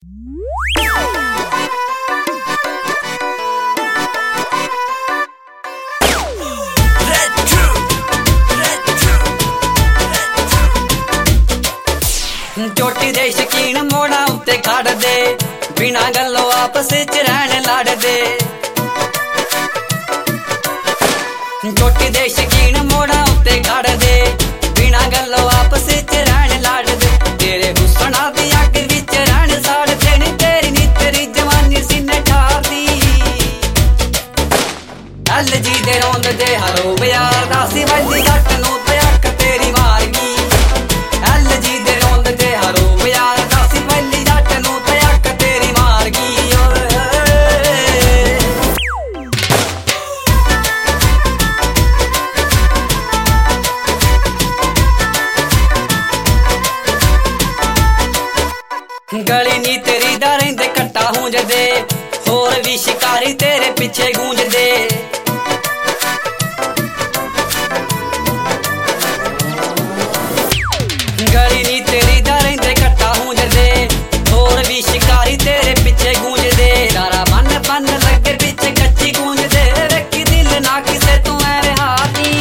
चोटी दे शकीन मोड़ा उत्ते खड़ दे, बिना गल्लों आपस च रहन लड़ दे। चोटी दे शकीन मोड़ा उत्ते खड़ दे, बिना गल्लों आपस च रहन लड़ दे। तेरे हुस्ना दी अग विच रहन साड़ देनी, तेरी नी तेरी जवानी सीने ठार दी। एल जी दे रोंद दे हरो बयार दासी वल्ली जट नूं ते अक तेरी मार गई। एल जी दे रोंद दे हरो बयार दासी वल्ली जट नूं ते अक तेरी मार गई। गली नी तेरी दा रहिंदे कट्टा हूंजदे, होर भी शिकारी तेरे पिछे गूंजदे। गली नी तेरी दा रहिंदे कट्टा हूंजदे, होर भी शिकारी तेरे पिछे गूंजदे। तारा बन बन लगे पिछे कच्ची गूंजदे, रखी दिल ना किसे तू ऐ हाथी।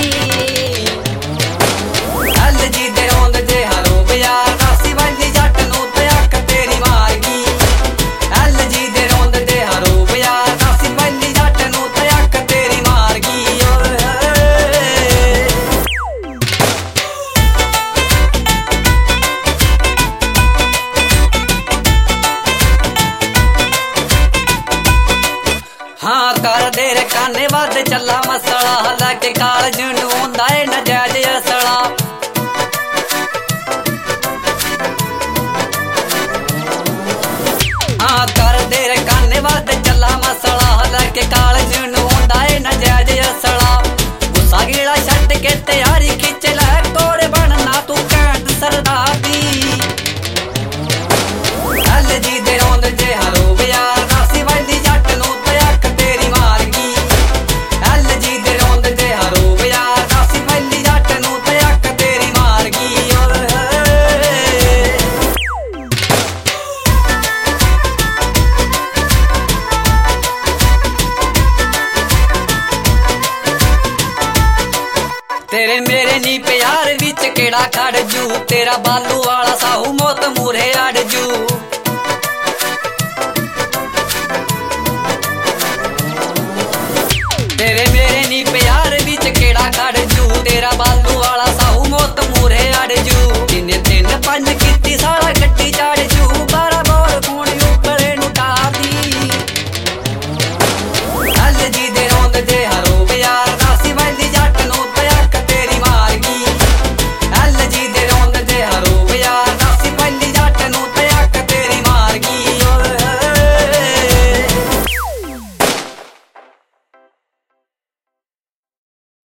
एल जी दे रोंद दे हरो बयार दासी वल्ली जट नूं ते अक तेरी मार गई। एल जी दे रोंद दे हरो बयार दासी वल्ली जट नूं ते अक तेरी मार गई। हाँ कर दे रे काने वध चला मसला, लैके कालज नूं हुंदा ए नजायज असला। हाँ कर दे रे काने वध चला मसला, लैके कालज नूं हुंदा ए नजायज असला। गुस्सा गिला छड्ड के तैयारी खिच लै, कोड़े बनना तू कैंट सरदार दी। एल जी दे रोंद दे हरो बयार दासी वल्ली जट नूं ते अक तेरी मार गई। एल जी दे रोंद दे हरो बयार दासी वल्ली जट नूं ते अक तेरी मार गई। तेरे मेरे नी प्यार विच केड़ा खड़ जू, तेरा बालू वाला साहू मौत मूरे अड़